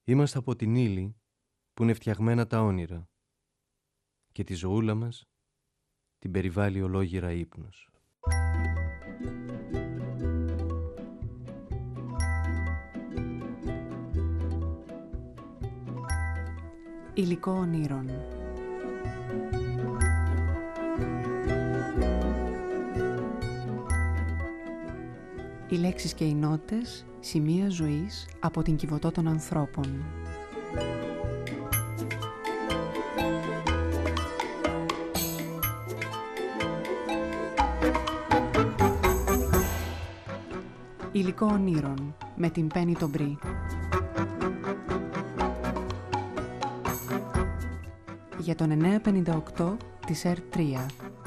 Είμαστε από την ύλη που είναι φτιαγμένα τα όνειρα και τη ζωούλα μας την περιβάλλει ολόγυρα ύπνος. Υλικό ονείρων. Οι λέξεις και οι νότες, σημεία ζωής από την Κιβωτό των ανθρώπων. Υλικό ονείρων με την Πέννη τον Μπρι. Για τον 958 της R3.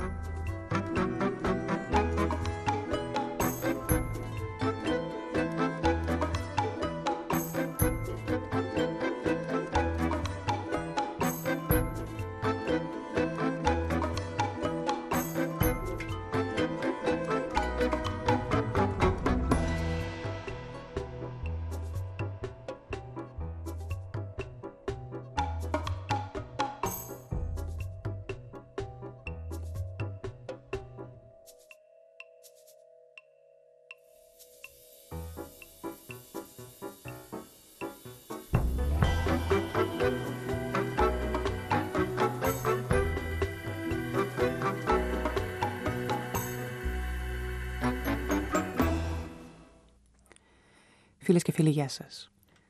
Φίλες και φίλοι, γεια σας.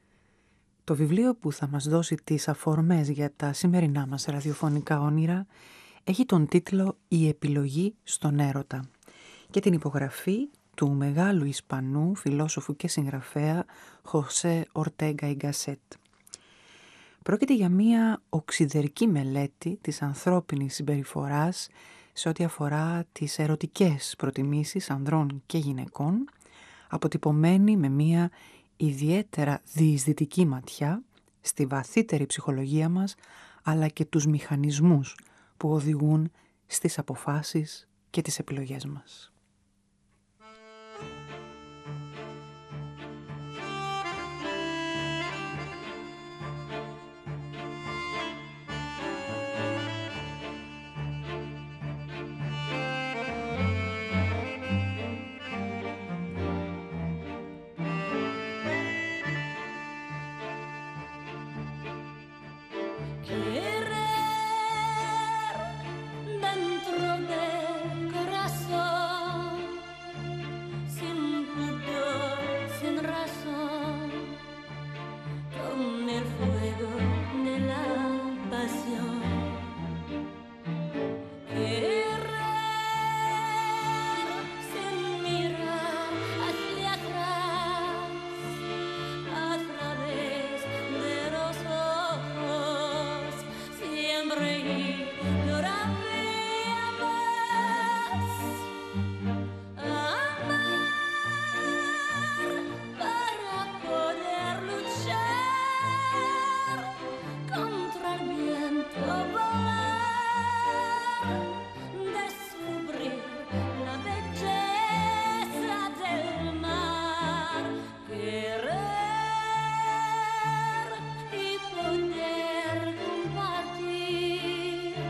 Το βιβλίο που θα μας δώσει τις αφορμές για τα σημερινά μας ραδιοφωνικά όνειρα έχει τον τίτλο «Η επιλογή στον έρωτα» και την υπογραφή του μεγάλου Ισπανού φιλόσοφου και συγγραφέα Χωσέ Ορτέγκα y Γκασέτ. Πρόκειται για μία οξυδερκή μελέτη της ανθρώπινης συμπεριφοράς σε ό,τι αφορά τις ερωτικές προτιμήσεις ανδρών και γυναικών, αποτυπωμένη με μία ιδιαίτερα διεισδυτική ματιά στη βαθύτερη ψυχολογία μας, αλλά και τους μηχανισμούς που οδηγούν στις αποφάσεις και τις επιλογές μας. Poder compartir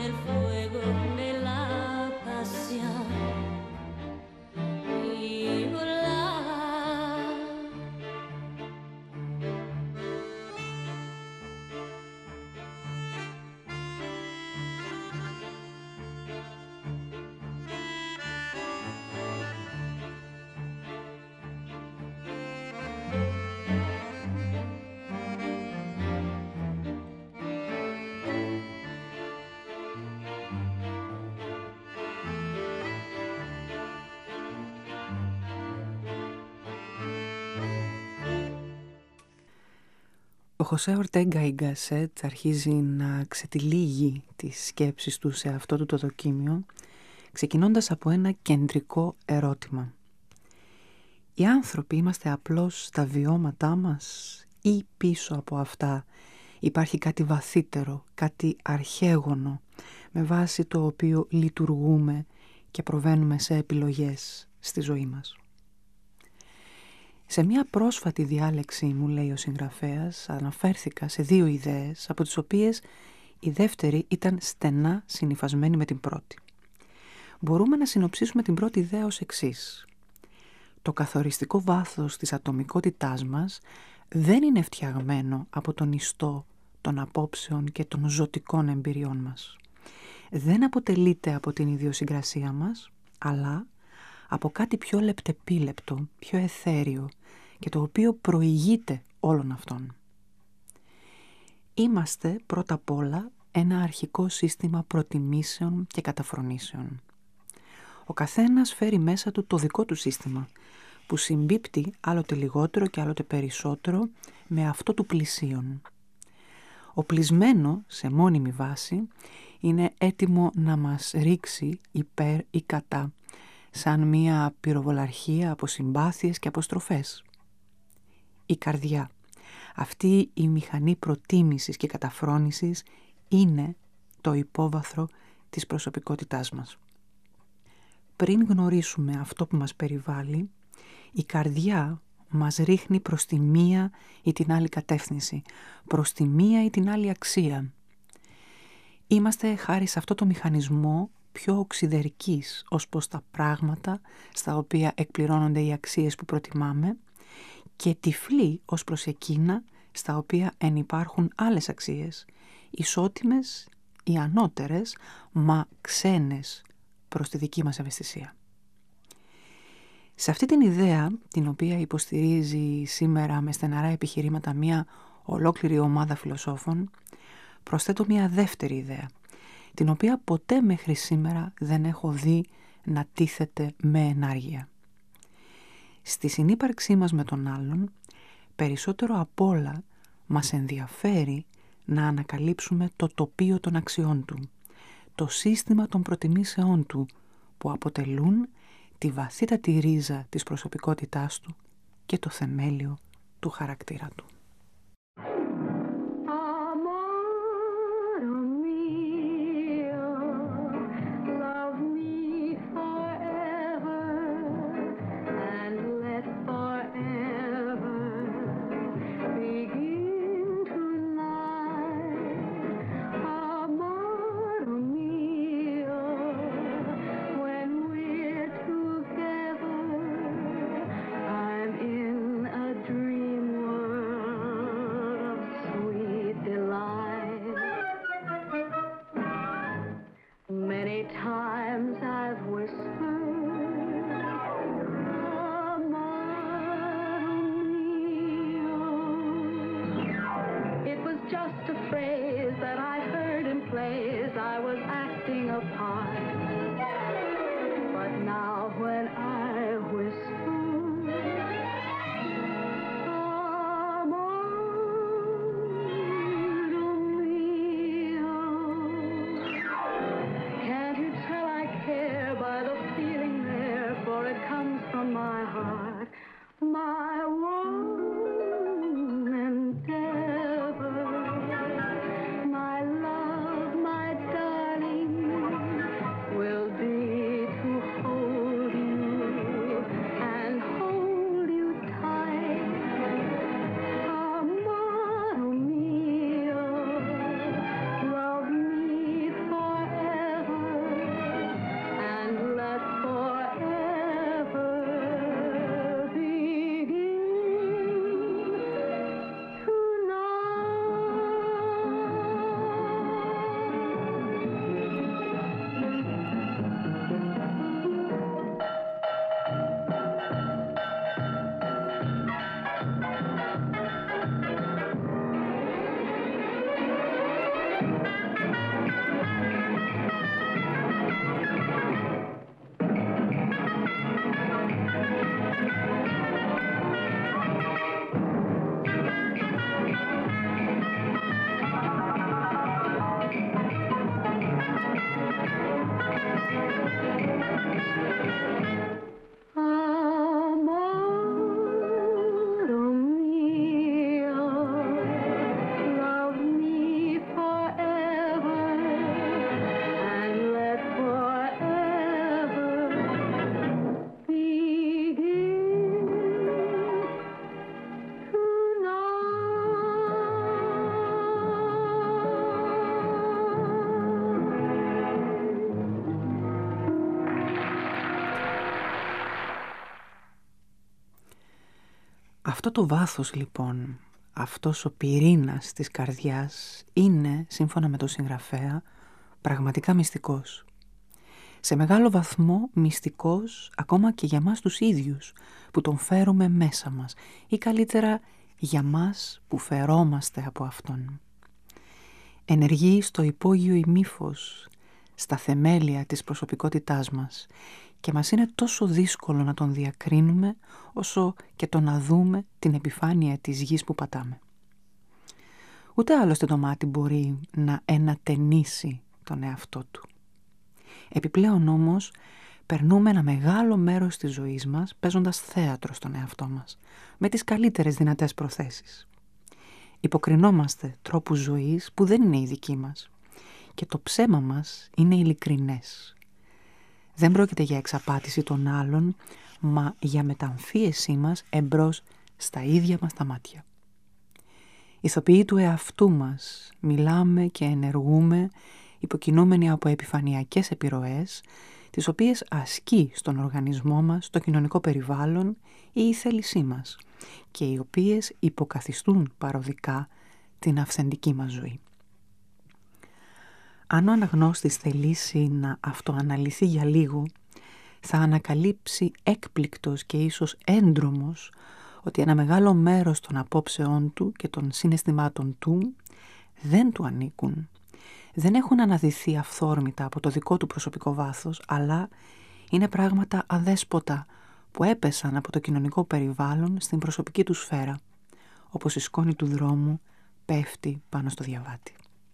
el fuego de la pasión y volar. Ο Χωσέ Ορτέγκα η Γκασέτ αρχίζει να ξετυλίγει τις σκέψεις του σε αυτό το δοκίμιο, ξεκινώντας από ένα κεντρικό ερώτημα. Οι άνθρωποι είμαστε απλώς στα βιώματά μας ή πίσω από αυτά υπάρχει κάτι βαθύτερο, κάτι αρχαίγωνο, με βάση το οποίο λειτουργούμε και προβαίνουμε σε επιλογές στη ζωή μας. Σε μια πρόσφατη διάλεξη, μου λέει ο συγγραφέας, αναφέρθηκα σε δύο ιδέες, από τις οποίες η δεύτερη ήταν στενά συνυφασμένη με την πρώτη. Μπορούμε να συνοψίσουμε την πρώτη ιδέα ως εξής. Το καθοριστικό βάθος της ατομικότητάς μας δεν είναι φτιαγμένο από τον ιστό των απόψεων και των ζωτικών εμπειριών μας. Δεν αποτελείται από την ιδιοσυγκρασία μας, αλλά από κάτι πιο λεπτεπίλεπτο, πιο εθέριο και το οποίο προηγείται όλων αυτών. Είμαστε πρώτα απ' όλα ένα αρχικό σύστημα προτιμήσεων και καταφρονήσεων. Ο καθένας φέρει μέσα του το δικό του σύστημα, που συμπίπτει άλλοτε λιγότερο και άλλοτε περισσότερο με αυτό του πλησίον. Ο πλησμένο, σε μόνιμη βάση, είναι έτοιμο να μας ρίξει υπέρ ή κατά, σαν μία πυροβολαρχία από συμπάθειες και αποστροφές. Η καρδιά, αυτή η μηχανή προτίμησης και καταφρόνησης, είναι το υπόβαθρο της προσωπικότητάς μας. Πριν γνωρίσουμε αυτό που μας περιβάλλει, η καρδιά μας ρίχνει προς τη μία ή την άλλη κατεύθυνση, προς τη μία ή την άλλη αξία. Είμαστε χάρη σε αυτό το μηχανισμό πιο οξυδερκής ως προς τα πράγματα στα οποία εκπληρώνονται οι αξίες που προτιμάμε και τυφλοί ως προς εκείνα στα οποία ενυπάρχουν άλλες αξίες, ισότιμες ή ανώτερες, μα ξένες προς τη δική μας ευαισθησία. Σε αυτή την ιδέα, την οποία υποστηρίζει σήμερα με στεναρά επιχειρήματα μια ολόκληρη ομάδα φιλοσόφων, προσθέτω μια δεύτερη ιδέα, την οποία ποτέ μέχρι σήμερα δεν έχω δει να τίθεται με ενάργεια. Στη συνύπαρξή μας με τον άλλον, περισσότερο απ' όλα μας ενδιαφέρει να ανακαλύψουμε το τοπίο των αξιών του, το σύστημα των προτιμήσεών του, που αποτελούν τη βαθύτατη ρίζα της προσωπικότητάς του και το θεμέλιο του χαρακτήρα του. Αυτό το βάθος λοιπόν, αυτός ο πυρήνας της καρδιάς είναι, σύμφωνα με τον συγγραφέα, πραγματικά μυστικός. Σε μεγάλο βαθμό μυστικός ακόμα και για μας τους ίδιους που τον φέρουμε μέσα μας ή καλύτερα για μας που φερόμαστε από αυτόν. Ενεργεί στο υπόγειο ημίφος, στα θεμέλια της προσωπικότητάς μας και μας είναι τόσο δύσκολο να τον διακρίνουμε όσο και το να δούμε την επιφάνεια της γης που πατάμε. Ούτε άλλωστε το μάτι μπορεί να ενατενίσει τον εαυτό του. Επιπλέον όμως περνούμε ένα μεγάλο μέρος της ζωής μας παίζοντας θέατρο στον εαυτό μας, με τις καλύτερες δυνατές προθέσεις. Υποκρινόμαστε τρόπους ζωής που δεν είναι οι δικοί μας και το ψέμα μας είναι ειλικρινές. Δεν πρόκειται για εξαπάτηση των άλλων, μα για μεταμφίεσή μας εμπρός στα ίδια μας τα μάτια. Ηθοποιοί του εαυτού μας, μιλάμε και ενεργούμε υποκινούμενοι από επιφανειακές επιρροές, τις οποίες ασκεί στον οργανισμό μας το κοινωνικό περιβάλλον ή η θέλησή μας και οι οποίες υποκαθιστούν παροδικά την αυθεντική μας ζωή. Αν ο αναγνώστης θελήσει να αυτοαναλυθεί για λίγο, θα ανακαλύψει έκπληκτος και ίσως έντρομος ότι ένα μεγάλο μέρος των απόψεών του και των συναισθημάτων του δεν του ανήκουν. Δεν έχουν αναδυθεί αυθόρμητα από το δικό του προσωπικό βάθος, αλλά είναι πράγματα αδέσποτα που έπεσαν από το κοινωνικό περιβάλλον στην προσωπική του σφαίρα, όπως η σκόνη του δρόμου πέφτει πάνω στο διαβάτι.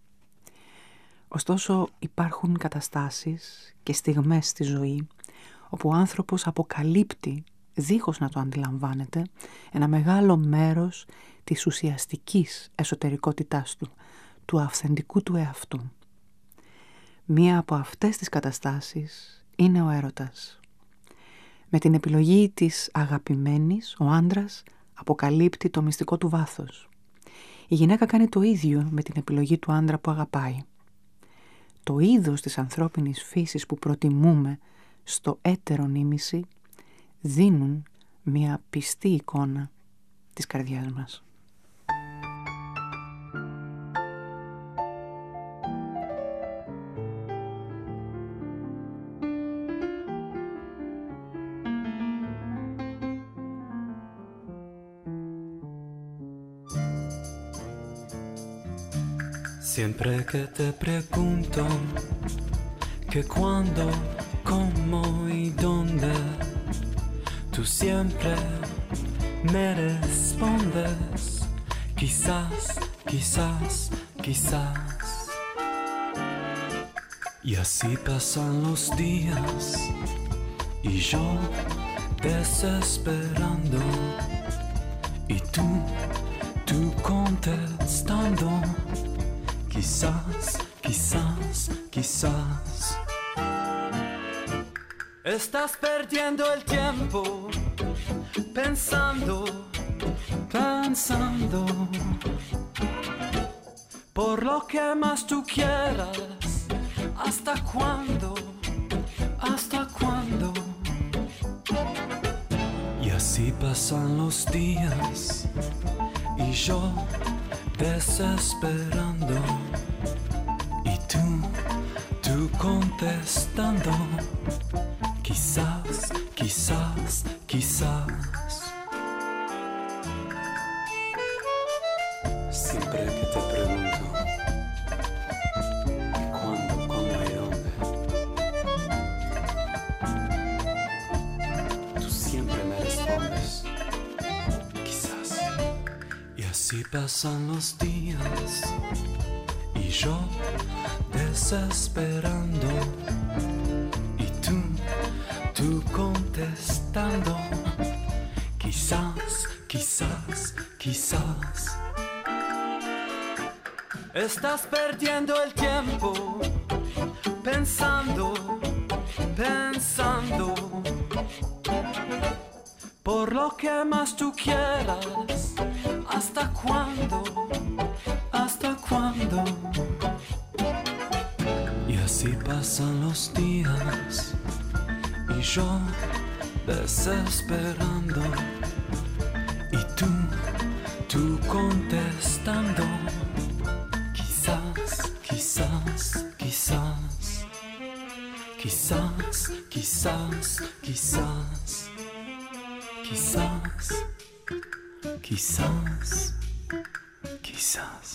Ωστόσο υπάρχουν καταστάσεις και στιγμές στη ζωή όπου ο άνθρωπος αποκαλύπτει, δίχως να το αντιλαμβάνεται, ένα μεγάλο μέρος της ουσιαστικής εσωτερικότητάς του, του αυθεντικού του εαυτού. Μία από αυτές τις καταστάσεις είναι ο έρωτας. Με την επιλογή της αγαπημένης, ο άντρας αποκαλύπτει το μυστικό του βάθος. Η γυναίκα κάνει το ίδιο με την επιλογή του άντρα που αγαπάει. Το είδος της ανθρώπινης φύσης που προτιμούμε στο έτερο ήμιση δίνουν μια πιστή εικόνα της καρδιάς μας. Siempre que te pregunto que cuándo, cómo y dónde, tú siempre me respondes quizás, quizás, quizás. Y así pasan los días y yo desesperando y tú contestando quizás, quizás, quizás. Estás perdiendo el tiempo pensando, pensando por lo que más tú quieras. ¿Hasta cuándo? ¿Hasta cuándo? Y así pasan los días y yo desesperando y tú contestando quizás, quizás, quizás. Siempre que te pregunto cuándo, cómo y dónde, tú siempre me respondes quizás. Y así pasan los días y yo desesperando y tú contestando quizás, quizás, quizás. Estás perdiendo el tiempo pensando, pensando por lo que más tú quieras. ¿Hasta cuándo? ¿Hasta cuándo? Y así pasan los días y yo desesperando y tú contestando. Quizás, quizás, quizás, quizás, quizás, quizás, quizás, quizás, quizás.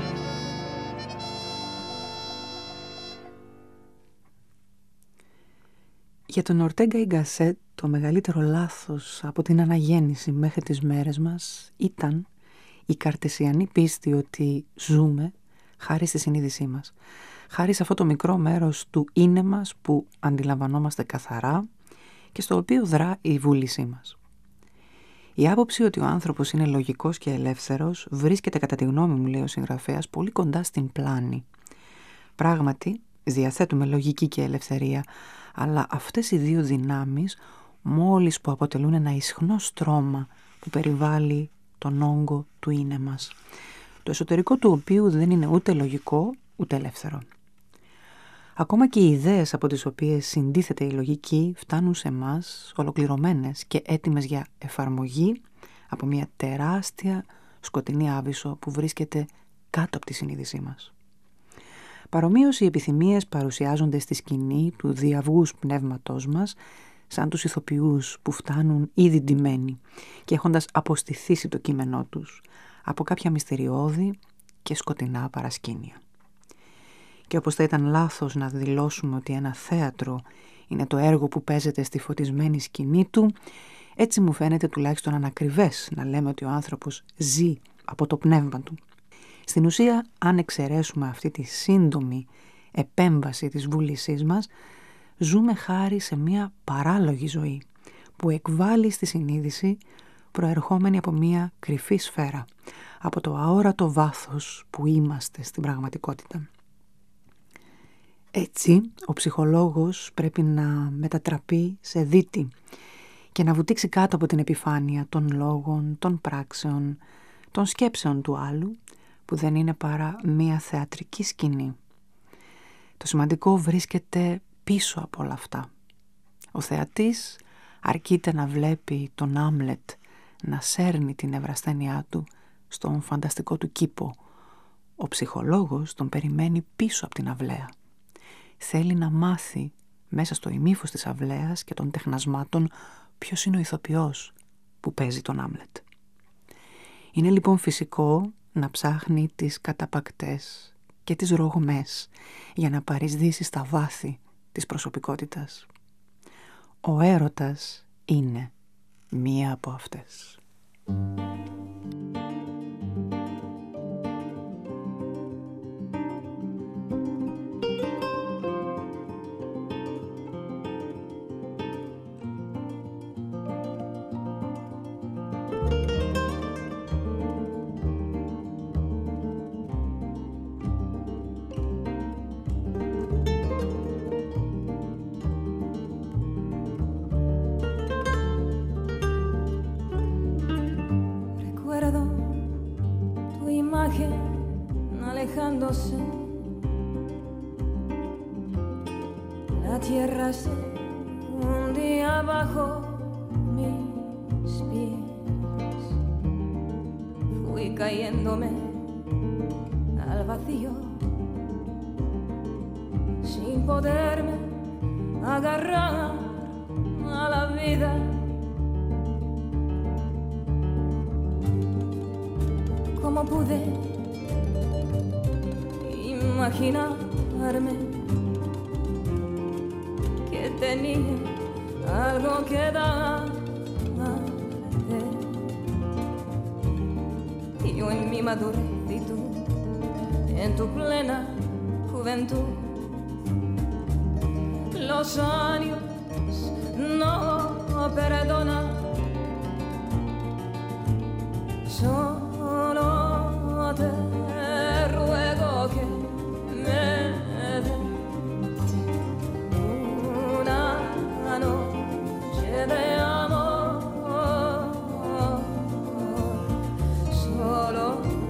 Για τον Ορτέγκα η Γκασέτ το μεγαλύτερο λάθος από την αναγέννηση μέχρι τις μέρες μας ήταν η καρτεσιανή πίστη ότι ζούμε χάρη στη συνείδησή μας. Χάρη σε αυτό το μικρό μέρος του είναι μας που αντιλαμβανόμαστε καθαρά και στο οποίο δρά η βούλησή μας. Η άποψη ότι ο άνθρωπος είναι λογικός και ελεύθερος βρίσκεται κατά τη γνώμη μου, λέει ο συγγραφέας, πολύ κοντά στην πλάνη. Πράγματι, διαθέτουμε λογική και ελευθερία, αλλά αυτές οι δύο δυνάμεις, μόλις που αποτελούν ένα ισχνό στρώμα που περιβάλλει τον όγκο του είναι μας, το εσωτερικό του οποίου δεν είναι ούτε λογικό ούτε ελεύθερο. Ακόμα και οι ιδέες από τις οποίες συντίθεται η λογική φτάνουν σε μας ολοκληρωμένες και έτοιμες για εφαρμογή από μια τεράστια σκοτεινή άβυσσο που βρίσκεται κάτω από τη συνείδησή μας. Παρομοίως οι επιθυμίες παρουσιάζονται στη σκηνή του διαυγούς πνεύματός μας σαν τους ηθοποιούς που φτάνουν ήδη ντυμένοι και έχοντας αποστηθήσει το κείμενό τους από κάποια μυστηριώδη και σκοτεινά παρασκήνια. Και όπως θα ήταν λάθος να δηλώσουμε ότι ένα θέατρο είναι το έργο που παίζεται στη φωτισμένη σκηνή του, έτσι μου φαίνεται τουλάχιστον ανακριβές να λέμε ότι ο άνθρωπος ζει από το πνεύμα του. Στην ουσία, αν εξαιρέσουμε αυτή τη σύντομη επέμβαση της βούλησής μας, ζούμε χάρη σε μια παράλογη ζωή που εκβάλλει στη συνείδηση προερχόμενη από μια κρυφή σφαίρα, από το αόρατο βάθος που είμαστε στην πραγματικότητα. Έτσι, ο ψυχολόγος πρέπει να μετατραπεί σε δίτη και να βουτήξει κάτω από την επιφάνεια των λόγων, των πράξεων, των σκέψεων του άλλου, που δεν είναι παρά μία θεατρική σκηνή. Το σημαντικό βρίσκεται πίσω από όλα αυτά. Ο θεατής αρκείται να βλέπει τον Άμλετ να σέρνει την ευρασθένειά του στον φανταστικό του κήπο. Ο ψυχολόγος τον περιμένει πίσω από την αυλαία. Θέλει να μάθει μέσα στο ημίφος της αυλαίας και των τεχνασμάτων ποιος είναι ο ηθοποιός που παίζει τον Άμλετ. Είναι λοιπόν φυσικό να ψάχνει τις καταπακτές και τις ρογμές για να παρισδύσει στα βάθη της προσωπικότητας. Ο έρωτας είναι μία από αυτές. Alejándose, la tierra se hundía bajo mis pies. Fui cayéndome al vacío, sin poderme agarrar a la vida. ¿Cómo pude imaginarme que tenía algo que darte? Y yo en mi madurez y tú en tu plena juventud. Los años no perdonan. Solo te ruego que me des una noche de amor. Solo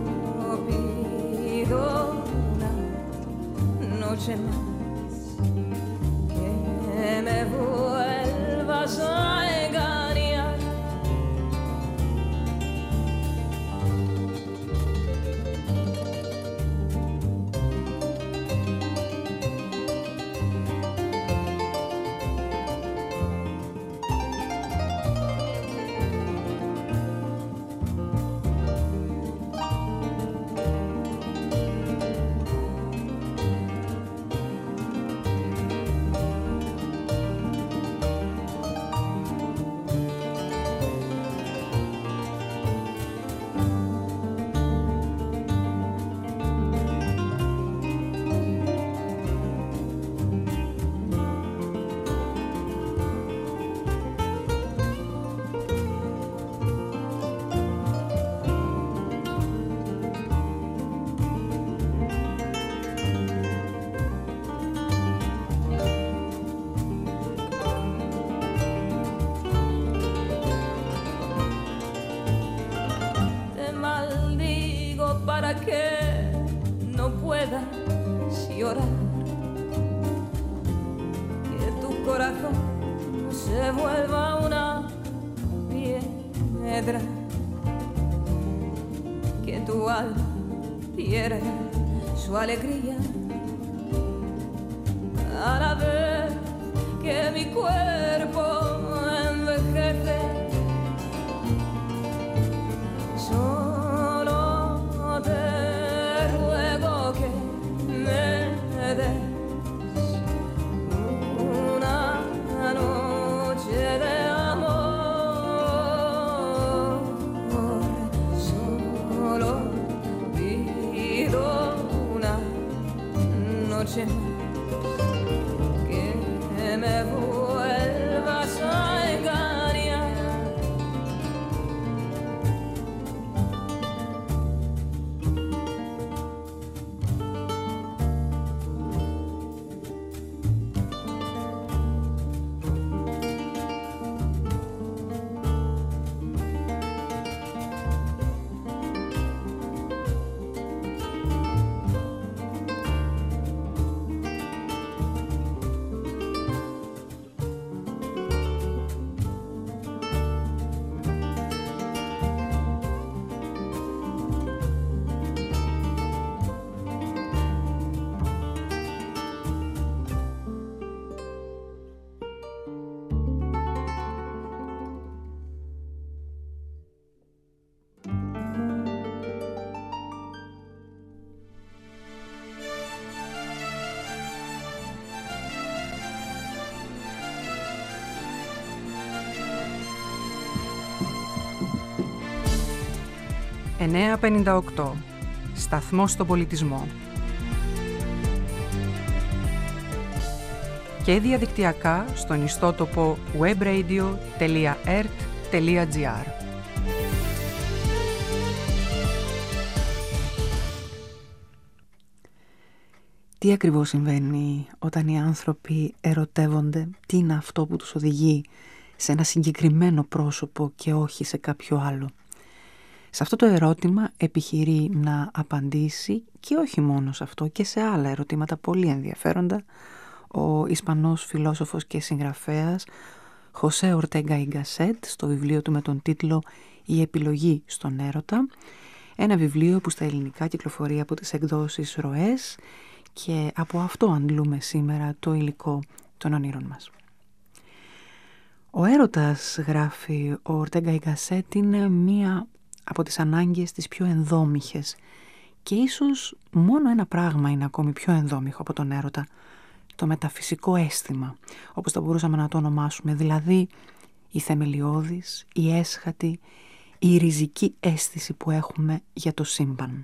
pido una noche más, que me vuelvas a engañar. se vuelva una piedra, que tu alma pierda su alegría a la vez que mi cuerpo envejece. Solo te ruego que me des una noche de amor. Solo pido una noche más, que me vuelvas a engañar. «958. Σταθμός στον πολιτισμό». Και διαδικτυακά στον ιστότοπο webradio.ert.gr. Τι ακριβώς συμβαίνει όταν οι άνθρωποι ερωτεύονται? Τι είναι αυτό που τους οδηγεί σε ένα συγκεκριμένο πρόσωπο και όχι σε κάποιο άλλο? Σε αυτό το ερώτημα επιχειρεί να απαντήσει, και όχι μόνο σε αυτό, και σε άλλα ερωτήματα πολύ ενδιαφέροντα, ο Ισπανός φιλόσοφος και συγγραφέας Χωσέ Ορτέγκα y Gasset στο βιβλίο του με τον τίτλο «Η επιλογή στον έρωτα», ένα βιβλίο που στα ελληνικά κυκλοφορεί από τις εκδόσεις Ροές, και από αυτό αντλούμε σήμερα το υλικό των ονείρων μας. Ο έρωτας, γράφει ο Ορτέγκα y Gasset, είναι μία από τις ανάγκες τις πιο ενδόμηχες, και ίσως μόνο ένα πράγμα είναι ακόμη πιο ενδόμηχο από τον έρωτα: το μεταφυσικό αίσθημα, όπως θα μπορούσαμε να το ονομάσουμε, δηλαδή η θεμελιώδης, η έσχατη, η ριζική αίσθηση που έχουμε για το σύμπαν.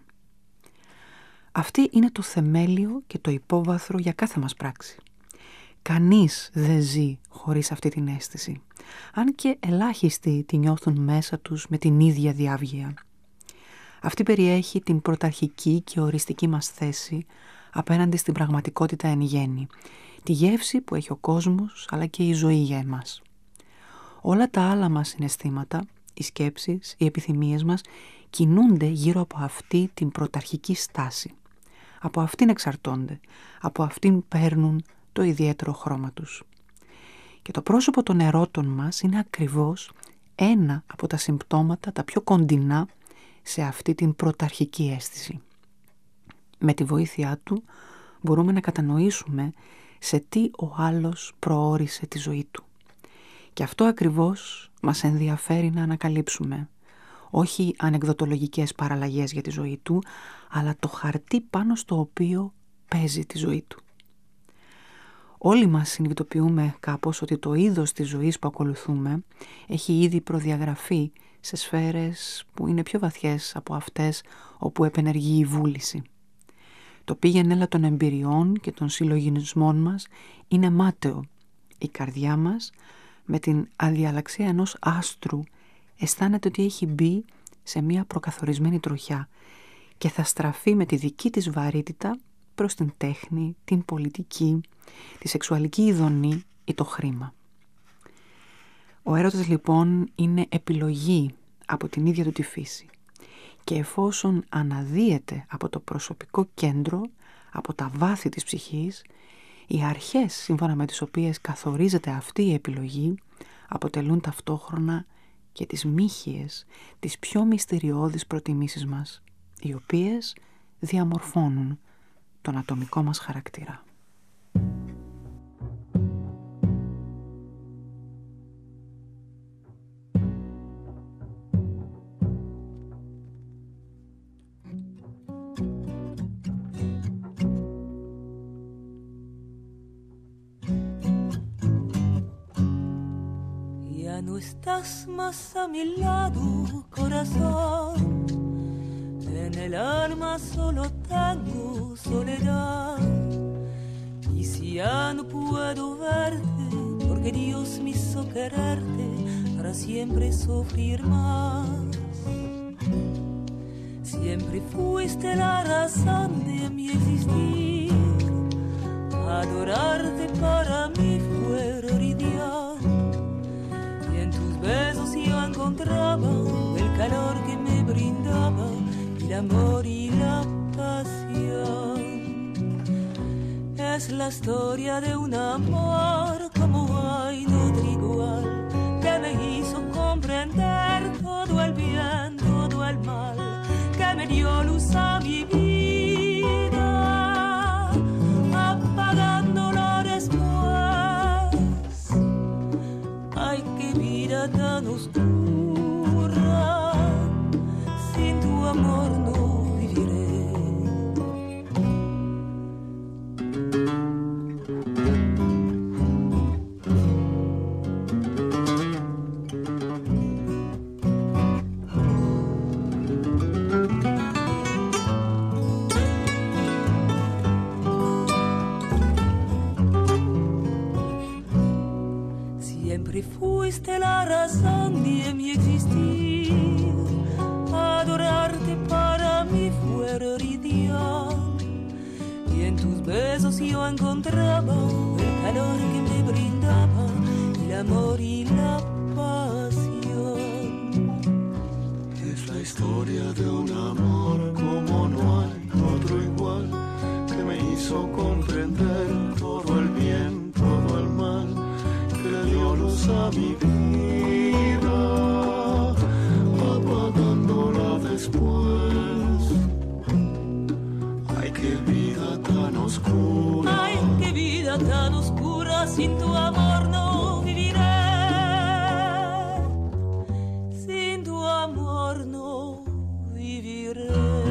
Αυτή είναι το θεμέλιο και το υπόβαθρο για κάθε μας πράξη. Κανείς δεν ζει χωρίς αυτή την αίσθηση, αν και ελάχιστοι τη νιώθουν μέσα τους με την ίδια διάβγεια. Αυτή περιέχει την πρωταρχική και οριστική μας θέση απέναντι στην πραγματικότητα εν γέννη, τη γεύση που έχει ο κόσμος αλλά και η ζωή για εμάς. Όλα τα άλλα μας συναισθήματα, οι σκέψεις, οι επιθυμίες μας κινούνται γύρω από αυτή την πρωταρχική στάση. Από αυτήν εξαρτώνται, από αυτήν παίρνουν το ιδιαίτερο χρώμα τους. Και το πρόσωπο των ερώτων μας είναι ακριβώς ένα από τα συμπτώματα τα πιο κοντινά σε αυτή την πρωταρχική αίσθηση. Με τη βοήθειά του μπορούμε να κατανοήσουμε σε τι ο άλλος προώρισε τη ζωή του. Και αυτό ακριβώς μας ενδιαφέρει να ανακαλύψουμε. Όχι ανεκδοτολογικές παραλλαγές για τη ζωή του, αλλά το χαρτί πάνω στο οποίο παίζει τη ζωή του. Όλοι μας συνειδητοποιούμε κάπως ότι το είδος της ζωής που ακολουθούμε έχει ήδη προδιαγραφεί σε σφαίρες που είναι πιο βαθιές από αυτές όπου επενεργεί η βούληση. Το πήγαινε έλα των εμπειριών και των συλλογισμών μας είναι μάταιο. Η καρδιά μας, με την αδιαλαξία ενός άστρου, αισθάνεται ότι έχει μπει σε μια προκαθορισμένη τροχιά και θα στραφεί με τη δική της βαρύτητα προς την τέχνη, την πολιτική, τη σεξουαλική ειδονή ή το χρήμα. Ο έρωτας λοιπόν είναι επιλογή από την ίδια του τη φύση, και εφόσον αναδύεται από το προσωπικό κέντρο, από τα βάθη της ψυχής, οι αρχές σύμφωνα με τις οποίες καθορίζεται αυτή η επιλογή αποτελούν ταυτόχρονα και τις μύχιες, τις πιο μυστηριώδεις προτιμήσεις μας, οι οποίες διαμορφώνουν τον ατομικό μας χαρακτήρα. No estás más a mi lado, corazón. En el alma solo tengo soledad. Y si ya no puedo verte, porque Dios me hizo quererte para siempre sufrir más. Siempre fuiste la razón de mi existir. Adorarte para mí fue ideal. Besos yo encontraba el calor que me brindaba, el amor y la pasión. Es la historia de un amor como hay otro igual, que me hizo comprender todo el bien, todo el mal, que me dio luz a mi vida, apagándola después. Ay, qué vida tan oscura, sin tu amor no viviré. Siempre fuiste la razón de mi existir. Adorarte para mí fue ideal. Y en tus besos yo encontraba el calor que me brindaba, el amor y la pasión. Es la historia de un amor como no hay otro igual, que me hizo comprender todo el bien, todo el mal, que dio luz a mi vida, apagándola después. Ay, qué vida tan oscura. Ay, qué vida tan oscura, sin tu amor no viviré. Sin tu amor no viviré.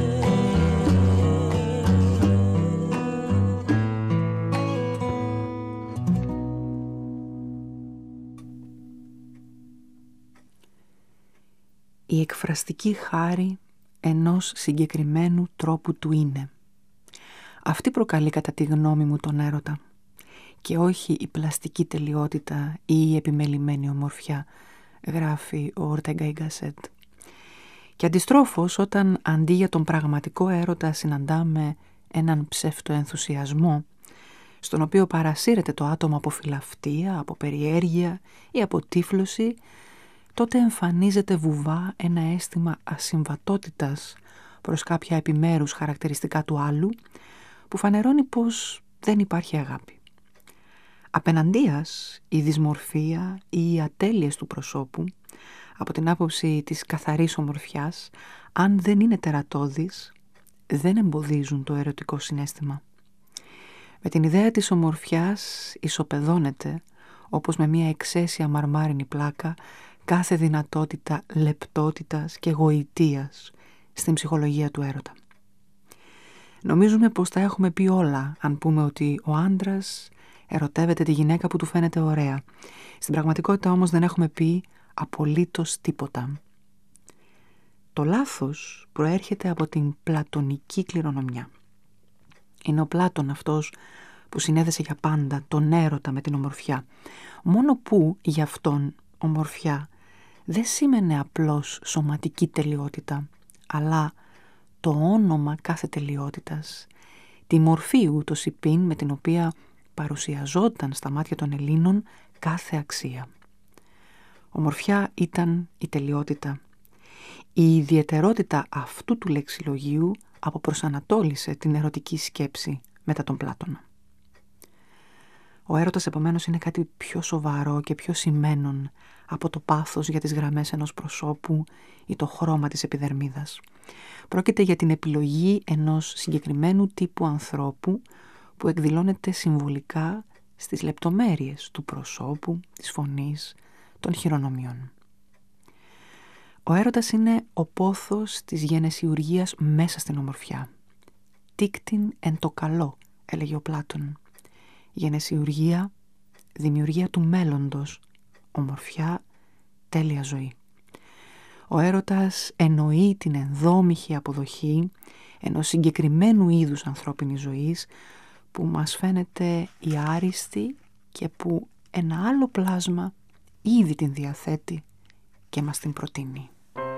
Η εκφραστική χάρη ενός συγκεκριμένου τρόπου του είναι. Αυτή προκαλεί κατά τη γνώμη μου τον έρωτα και όχι η πλαστική τελειότητα ή η επιμελημένη ομορφιά, γράφει ο Ορτέγκα y Gasset. Και αντιστρόφως, όταν αντί για τον πραγματικό έρωτα συναντάμε έναν ψευτοενθουσιασμό, στον οποίο παρασύρεται το άτομο από φιλαυτία, από περιέργεια ή από τύφλωση, τότε εμφανίζεται βουβά ένα αίσθημα ασυμβατότητας προς κάποια επιμέρους χαρακτηριστικά του άλλου, που φανερώνει πως δεν υπάρχει αγάπη. Απέναντίας, η δυσμορφία ή οι ατέλειες του προσώπου, από την άποψη της καθαρής ομορφιάς, αν δεν είναι τερατώδεις, δεν εμποδίζουν το ερωτικό συναίσθημα. Με την ιδέα της ομορφιάς ισοπεδώνεται, όπως με μια εξαίσια μαρμάρινη πλάκα, κάθε δυνατότητα λεπτότητας και γοητείας στην ψυχολογία του έρωτα. Νομίζουμε πως τα έχουμε πει όλα αν πούμε ότι ο άντρας ερωτεύεται τη γυναίκα που του φαίνεται ωραία. Στην πραγματικότητα όμως δεν έχουμε πει απολύτως τίποτα. Το λάθος προέρχεται από την πλατωνική κληρονομιά. Είναι ο Πλάτων αυτός που συνέδεσε για πάντα τον έρωτα με την ομορφιά, μόνο που για αυτόν ομορφιά δεν σήμαινε απλώς σωματική τελειότητα, αλλά το όνομα κάθε τελειότητας, τη μορφή ούτως υπήν με την οποία παρουσιαζόταν στα μάτια των Ελλήνων κάθε αξία. Ομορφιά ήταν η τελειότητα. Η ιδιαιτερότητα αυτού του λεξιλογίου αποπροσανατόλισε την ερωτική σκέψη μετά τον Πλάτωνα. Ο έρωτας επομένως είναι κάτι πιο σοβαρό και πιο σημαίνον από το πάθος για τις γραμμές ενός προσώπου ή το χρώμα της επιδερμίδας. Πρόκειται για την επιλογή ενός συγκεκριμένου τύπου ανθρώπου που εκδηλώνεται συμβολικά στις λεπτομέρειες του προσώπου, της φωνής, των χειρονομιών. Ο έρωτας είναι ο πόθος της γενεσιουργίας μέσα στην ομορφιά. «Τίκτην εν το καλό», έλεγε ο Πλάτων. Γενεσιουργία, δημιουργία του μέλλοντος, ομορφιά, τέλεια ζωή. Ο έρωτας εννοεί την ενδόμηχη αποδοχή ενός συγκεκριμένου είδους ανθρώπινης ζωής που μας φαίνεται η άριστη και που ένα άλλο πλάσμα ήδη την διαθέτει και μας την προτείνει.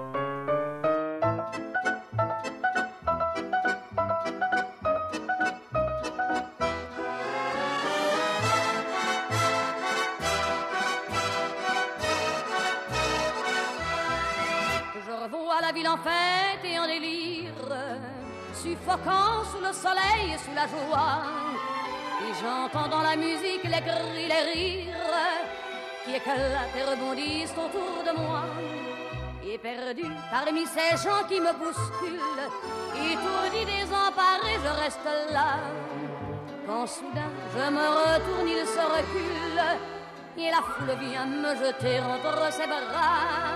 La ville en fête et en délire, suffocant sous le soleil et sous la joie, et j'entends dans la musique les cris, les rires qui éclatent et rebondissent autour de moi. Et perdu parmi ces gens qui me bousculent, étourdi, désemparé, je reste là. Quand soudain je me retourne, il se recule, et la foule vient me jeter entre ses bras.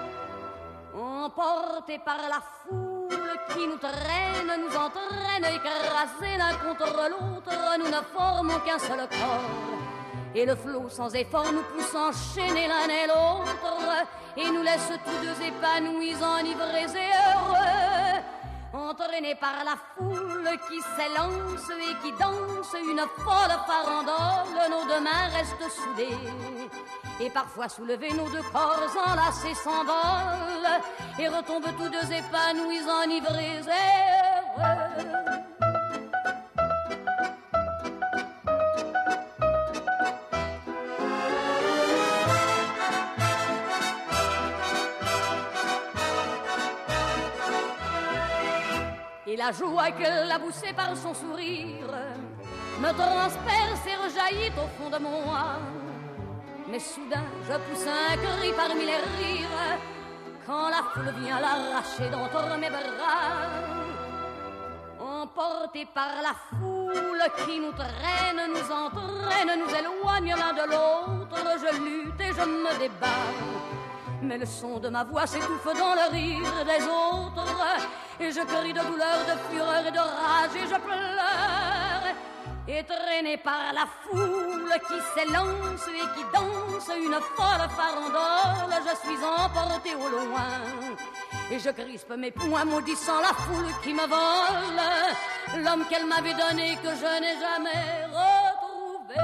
Emportés par la foule qui nous traîne, nous entraîne, écrasés l'un contre l'autre, nous ne formons qu'un seul corps. Et le flot sans effort nous pousse enchaîner l'un et l'autre, et nous laisse tous deux épanouis, enivrés et heureux. Entraînés par la foule qui s'élance et qui danse une folle farandole, nos deux mains restent soudées. Et parfois soulevés, nos deux corps enlacés s'envolent et retombent tous deux épanouis, enivrés et heureux. Et la joie qu'elle a poussée par son sourire me transperce et rejaillit au fond de moi. Mais soudain, je pousse un cri parmi les rires quand la foule vient l'arracher d'entre mes bras. Emportés par la foule qui nous traîne, nous entraîne, nous éloigne l'un de l'autre, je lutte et je me débat. Mais le son de ma voix s'étouffe dans le rire des autres, et je crie de douleur, de fureur et de rage, et je pleure. Et traîné par la foule qui s'élance et qui danse une folle farandole, je suis emporté au loin. Et je crispe mes poings maudissant la foule qui me vole l'homme qu'elle m'avait donné que je n'ai jamais retrouvé.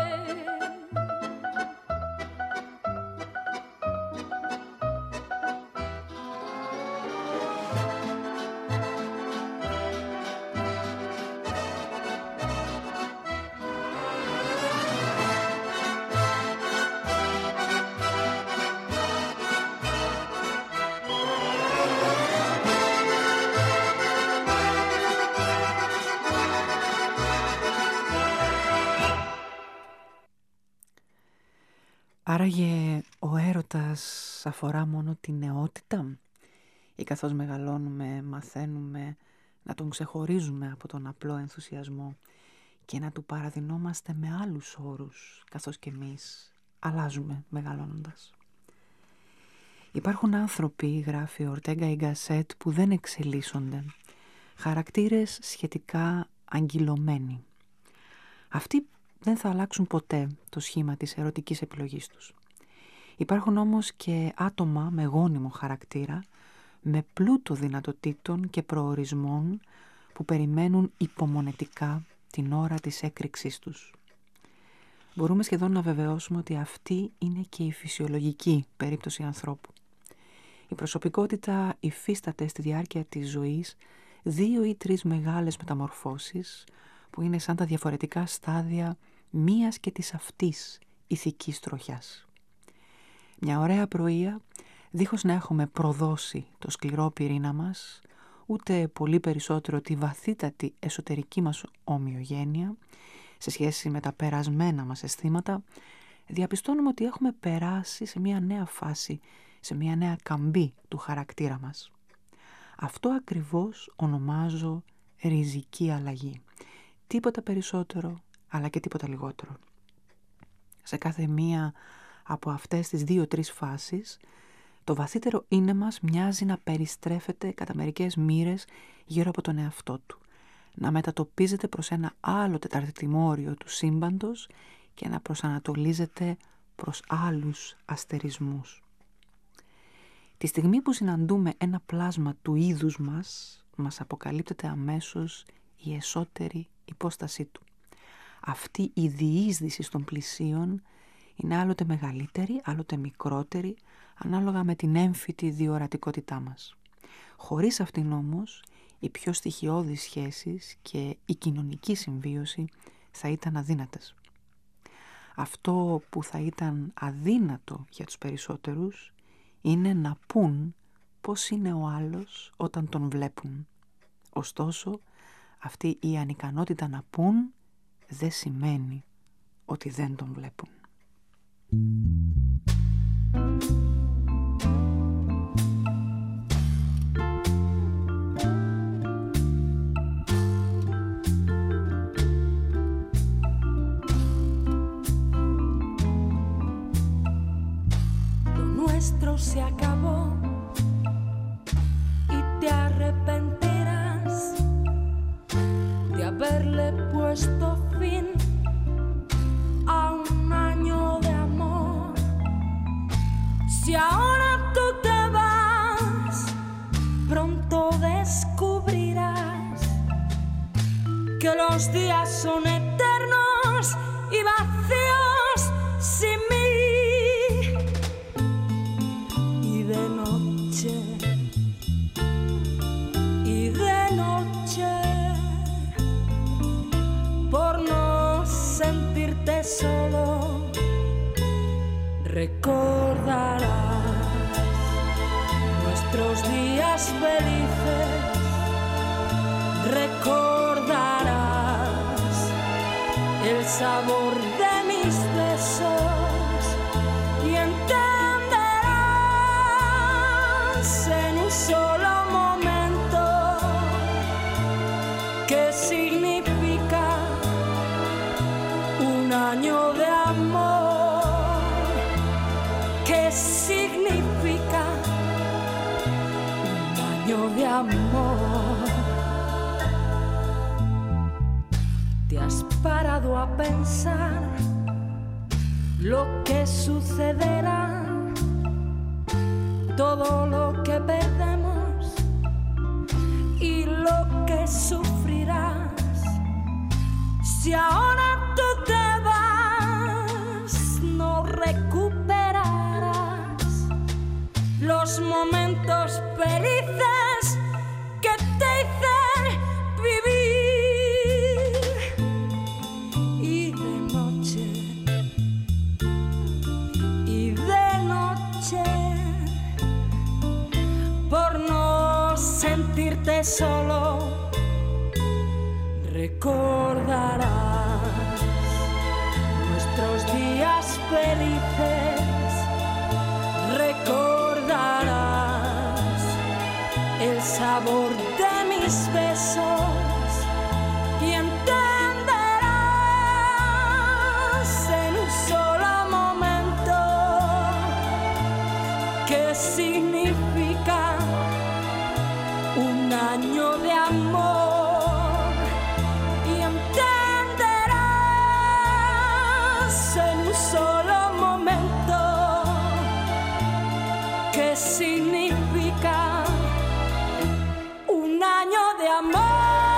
Άραγε ο έρωτας αφορά μόνο την νεότητα ή καθώς μεγαλώνουμε μαθαίνουμε να τον ξεχωρίζουμε από τον απλό ενθουσιασμό και να του παραδεινόμαστε με άλλους όρους καθώς και εμείς αλλάζουμε μεγαλώνοντας. Υπάρχουν άνθρωποι, γράφει ο Ορτέγκα η Γκασέτ, που δεν εξελίσσονται, χαρακτήρες σχετικά αγκυλωμένοι. Αυτοί δεν θα αλλάξουν ποτέ το σχήμα της ερωτικής επιλογής τους. Υπάρχουν όμως και άτομα με γόνιμο χαρακτήρα, με πλούτο δυνατοτήτων και προορισμών που περιμένουν υπομονετικά την ώρα της έκρηξής τους. Μπορούμε σχεδόν να βεβαιώσουμε ότι αυτή είναι και η φυσιολογική περίπτωση ανθρώπου. Η προσωπικότητα υφίσταται στη διάρκεια της ζωής 2 ή 3 μεγάλες μεταμορφώσεις που είναι σαν τα διαφορετικά στάδια μίας και της αυτής ηθικής τροχιάς. Μια ωραία πρωία, δίχως να έχουμε προδώσει το σκληρό πυρήνα μας, ούτε πολύ περισσότερο τη βαθύτατη εσωτερική μας ομοιογένεια, σε σχέση με τα περασμένα μας αισθήματα, διαπιστώνουμε ότι έχουμε περάσει σε μια νέα φάση, σε μια νέα καμπή του χαρακτήρα μας. Αυτό ακριβώς ονομάζω ριζική αλλαγή. Τίποτα περισσότερο, αλλά και τίποτα λιγότερο. Σε κάθε μία από αυτές τις 2-3 φάσεις, το βαθύτερο είναι μας μοιάζει να περιστρέφεται κατά μερικές μοίρες γύρω από τον εαυτό του, να μετατοπίζεται προς ένα άλλο τεταρτημόριο του σύμπαντος και να προσανατολίζεται προς άλλους αστερισμούς. Τη στιγμή που συναντούμε ένα πλάσμα του είδους μας αποκαλύπτεται αμέσως η εσωτερική υπόστασή του. Αυτή η διείσδυση των πλησίων είναι άλλοτε μεγαλύτερη, άλλοτε μικρότερη, ανάλογα με την έμφυτη διορατικότητά μας. Χωρίς αυτήν όμως, οι πιο στοιχειώδεις σχέσεις και η κοινωνική συμβίωση θα ήταν αδύνατες. Αυτό που θα ήταν αδύνατο για τους περισσότερους είναι να πούν πώς είναι ο άλλος όταν τον βλέπουν. Ωστόσο, αυτή η ανικανότητα να πούν δεν σημαίνει ότι δεν τον βλέπουν. Se acabó y te arrepentirás de haberle puesto fin a un año de amor. Si ahora tú te vas, pronto descubrirás que los días son eternos y vacíos sin mí. Solo recordarás nuestros días felices, recordarás el sabor de mis besos y entenderás en un solo momento qué significa un año de amor. ¿Qué significa un año de amor? ¿Te has parado a pensar lo que sucederá? Todo lo que perdemos y lo que sufrirás. Si ahora tú te vas, no recuperarás los momentos felices que te hice vivir. Y de noche, por no sentirte solo, recordarás nuestros días felices, recordarás el sabor de mis besos y entenderás en un solo momento qué significa un año de amor. Solo momento ¿qué significa un año de amor?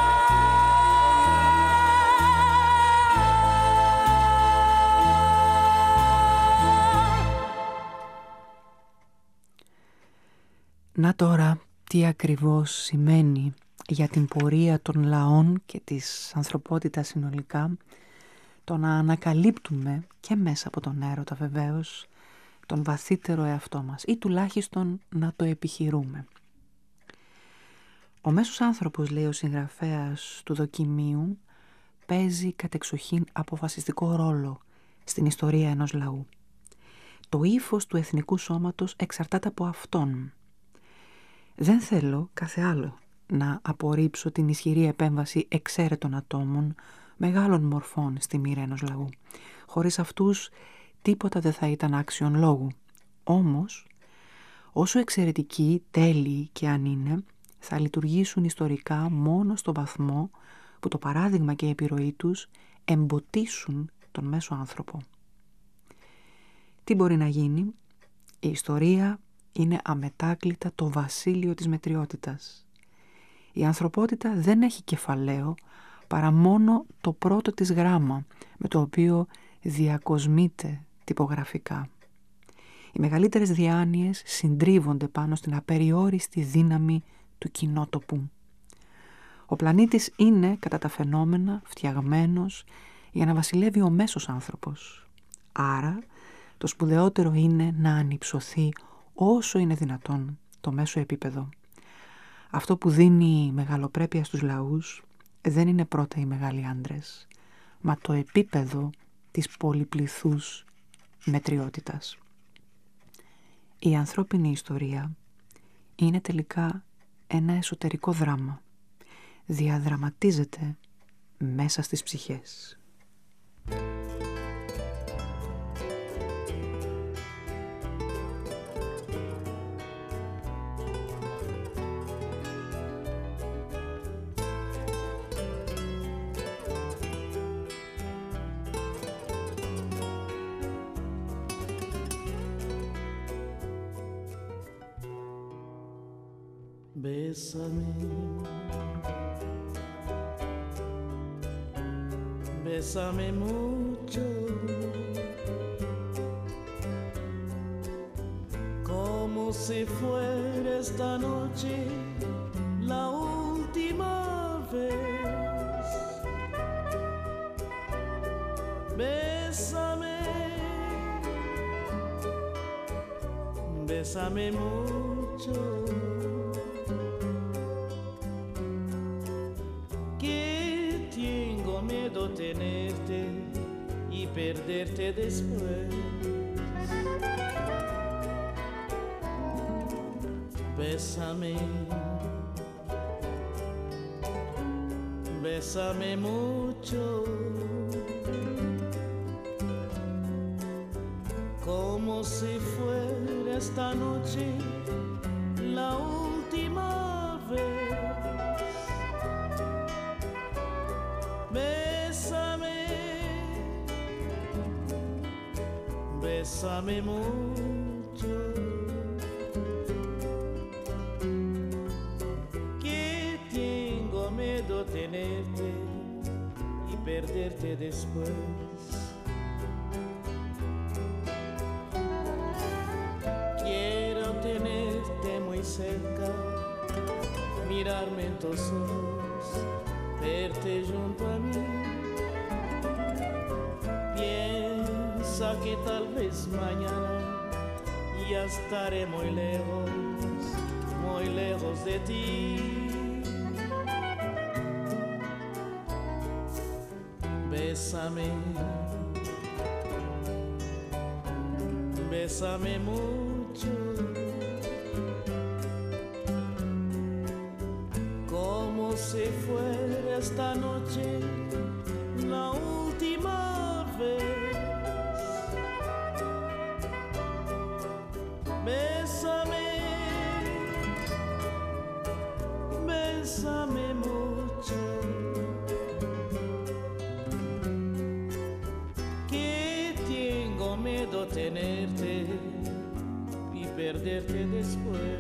Να τώρα τι ακριβώς σημαίνει για την πορεία των λαών και της ανθρωπότητας συνολικά το να ανακαλύπτουμε και μέσα από τον έρωτα βεβαίως τον βαθύτερο εαυτό μας ή τουλάχιστον να το επιχειρούμε. Ο μέσος άνθρωπος, λέει ο συγγραφέας του δοκιμίου, παίζει κατεξοχήν αποφασιστικό ρόλο στην ιστορία ενός λαού. Το ύφος του εθνικού σώματος εξαρτάται από αυτόν. Δεν θέλω κάθε άλλο να απορρίψω την ισχυρή επέμβαση εξαίρετων ατόμων, μεγάλων μορφών στη μοίρα ενός λαού. Χωρίς αυτούς τίποτα δεν θα ήταν άξιον λόγου. Όμως, όσο εξαιρετικοί, τέλειοι και αν είναι, θα λειτουργήσουν ιστορικά μόνο στο βαθμό που το παράδειγμα και η επιρροή τους εμποτίσουν τον μέσο άνθρωπο. Τι μπορεί να γίνει? Η ιστορία είναι αμετάκλητα το βασίλειο της μετριότητας. Η ανθρωπότητα δεν έχει κεφαλαίο παρά μόνο το πρώτο της γράμμα, με το οποίο διακοσμείται τυπογραφικά. Οι μεγαλύτερες διάνοιες συντρίβονται πάνω στην απεριόριστη δύναμη του κοινότοπου. Ο πλανήτης είναι, κατά τα φαινόμενα, φτιαγμένος για να βασιλεύει ο μέσος άνθρωπος. Άρα, το σπουδαιότερο είναι να ανυψωθεί όσο είναι δυνατόν το μέσο επίπεδο. Αυτό που δίνει μεγαλοπρέπεια στους λαούς δεν είναι πρώτα οι μεγάλοι άντρες, μα το επίπεδο της πολυπληθούς μετριότητας. Η ανθρώπινη ιστορία είναι τελικά ένα εσωτερικό δράμα. Διαδραματίζεται μέσα στις ψυχές. Bésame, bésame mucho, como si fuera esta noche la última vez. Bésame, bésame mucho. Tenerte y perderte después. Bésame, bésame mucho, como si fuera esta noche la última vez. Bésame mucho, que tengo miedo tenerte y perderte después. Quiero tenerte muy cerca, mirarme en tus ojos, verte junto a mí. Que tal vez mañana ya estaré muy lejos de ti. Bésame, bésame mucho, como si fuera esta noche la última vez. Bésame, bésame mucho, que tengo miedo tenerte y perderte después.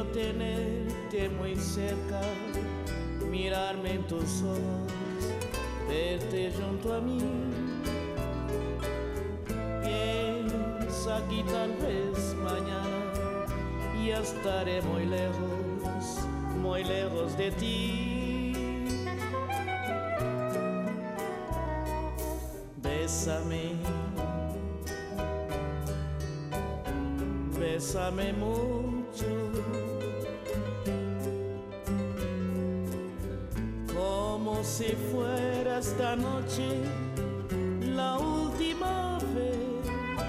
tenerte muy cerca, mirarme en tus ojos, verte junto a mí. Piensa que tal vez mañana ya estaré muy lejos de ti. Bésame, bésame mucho, como si fuera esta noche la última vez.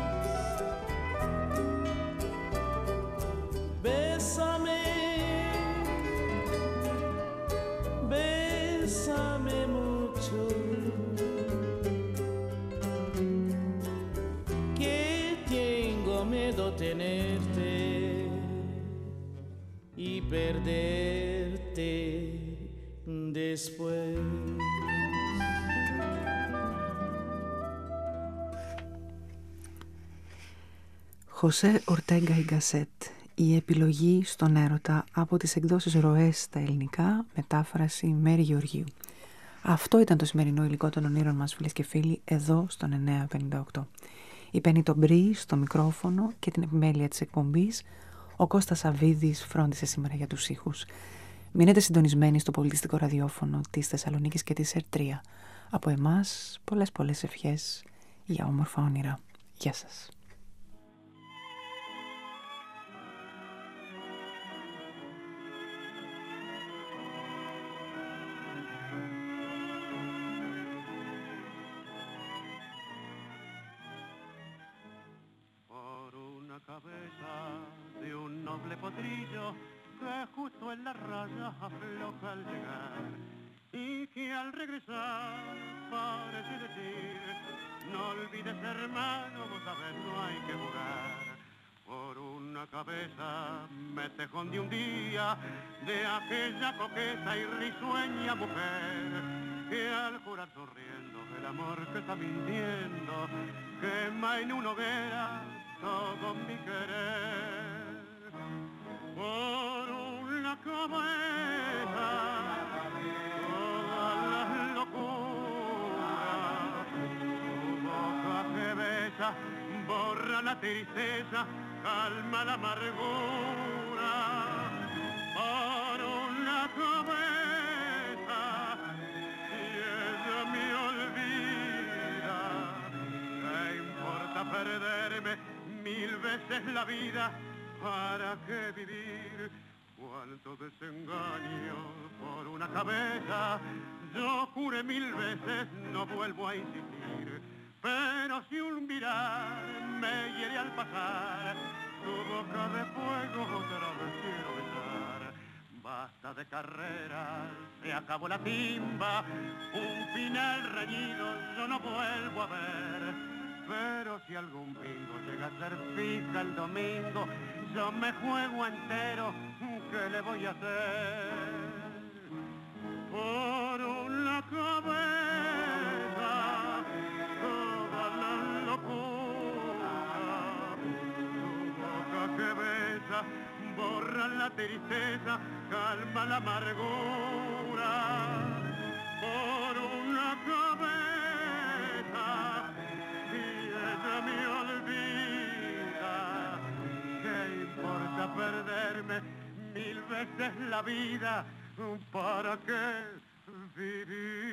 Bésame, bésame mucho, que tengo miedo tenerte y perderte después. Χωσέ Ορτέγκα η Γκασέτ, η επιλογή στον έρωτα, από τις εκδόσεις Ροές στα ελληνικά, μετάφραση Μέρη Γεωργίου. Αυτό ήταν το σημερινό υλικό των ονείρων μας, φίλες και φίλοι, εδώ στον 958. Η Πέννη τον Μπρί στο μικρόφωνο και την επιμέλεια της εκπομπής. Ο Κώστας Αβίδης φρόντισε σήμερα για τους ήχους. Μείνετε συντονισμένοι στο πολιτιστικό ραδιόφωνο της Θεσσαλονίκης και της ΕΡΤΡΙΑ. Από εμάς πολλές ευχές για όμορφα όνειρα. Γεια σας. Cabeza de un noble potrillo que justo en la raya afloja al llegar y que al regresar parece decir: no olvides, hermano, vos sabés, no hay que jugar. Por una cabeza me tejón de un día de aquella coqueta y risueña mujer que al jurar sonriendo el amor que está mintiendo quema en una hoguera todo mi querer. Por una cabeza todas las locuras, tu boca que besa borra la tristeza, calma la amargura. Por una cabeza, si ella me olvida, ¿qué importa perderme mil veces la vida? ¿Para qué vivir? Cuánto desengaño por una cabeza. Yo juré mil veces, no vuelvo a insistir. Pero si un mirar me hiere al pasar, tu boca de fuego otra vez quiero besar. Basta de carreras, se acabó la timba, un final reñido yo no vuelvo a ver. Pero si algún bingo llega a ser fija el domingo, yo me juego entero, ¿qué le voy a hacer? Por una cabeza, toda la locura, tu boca que besa, borra la tristeza, calma la amargura. Por una cabeza, me olvida, ¿qué importa perderme mil veces la vida? ¿Para qué vivir?